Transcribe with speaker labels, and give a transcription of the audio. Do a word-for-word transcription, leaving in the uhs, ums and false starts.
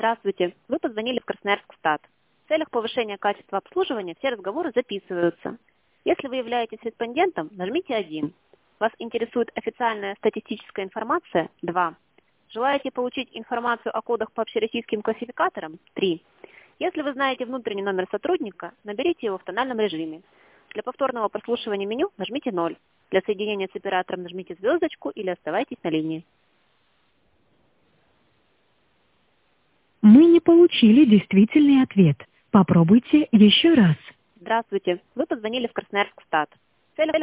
Speaker 1: Здравствуйте. Вы позвонили в Красноярск-Стат. В целях повышения качества обслуживания все разговоры записываются. Если вы являетесь респондентом, нажмите один. Вас интересует официальная статистическая информация? два. Желаете получить информацию о кодах по общероссийским классификаторам? три. Если вы знаете внутренний номер сотрудника, наберите его в тональном режиме. Для повторного прослушивания меню нажмите ноль. Для соединения с оператором нажмите звездочку или оставайтесь на линии.
Speaker 2: Мы не получили действительный ответ. Попробуйте еще раз.
Speaker 1: Здравствуйте. Вы позвонили в Красноярск-Стат. В целях